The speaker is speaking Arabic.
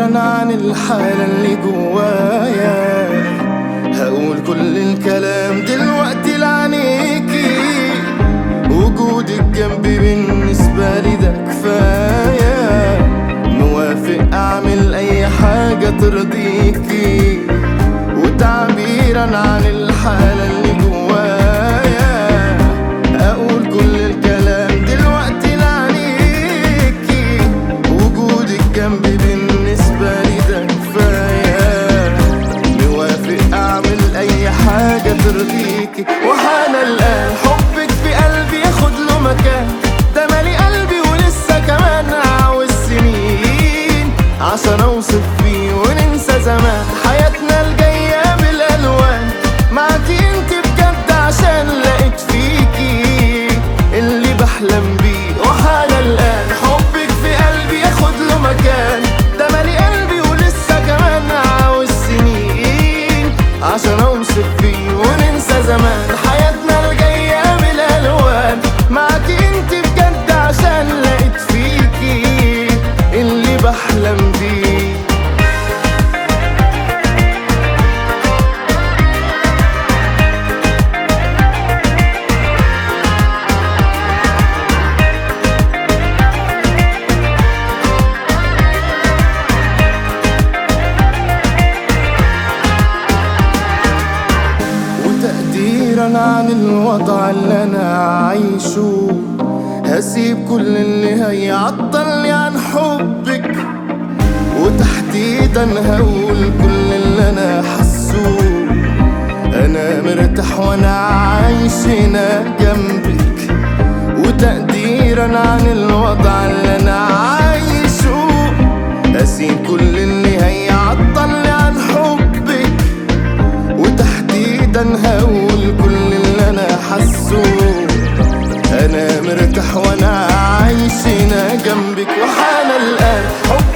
تقديرا عن الحالة اللي جوايا هقول كل الكلام دلوقتي لعينيكي. وجودك جنبي بالنسبة لي ده كفاية، موافق اعمل اي حاجة ترضيكي. وتعبيرا عن الحالة اللي جوايا اقول كل الكلام دلوقتي لعينيكي. وجودك جنبي بالنسبة لي ده كفاية، موافق اعمل اي حاجة ترضيكي. وحان الان حبك في قلبي ياخد له مكان، ده مالي قلبي ولسه كمان عاوز سنين عشان اوصف فيه وننسى زمان. حياتنا الجاية بالالوان معاكي انت بجد، عشان لقيت فيكي اللي بحلم بيه. وحان الان حبك في قلبي ياخد له مكان، ده مالي قلبي ولسه كمان عاوز سنين عشان اوصف فيه وننسى زمان. حياتنا الجاية بالالوان معاكي انت بجد، عشان لقيت فيكي اللي بحلم بيه. تقديرا عن الوضع اللي انا عايشه هسيب كل اللي هيعطلني عن حبك. وتحديدا هقول كل اللي انا حاسه، انا مرتاح وانا عايش هنا جنبك. وتقديرا عن الوضع اللي انا عايشه هسيب كل اللي هيعطلني عن حبك. وتحديدا هقول كل اللي انا حاسه، انا مرتاح وانا عايش هنا جنبك. وحان الان حب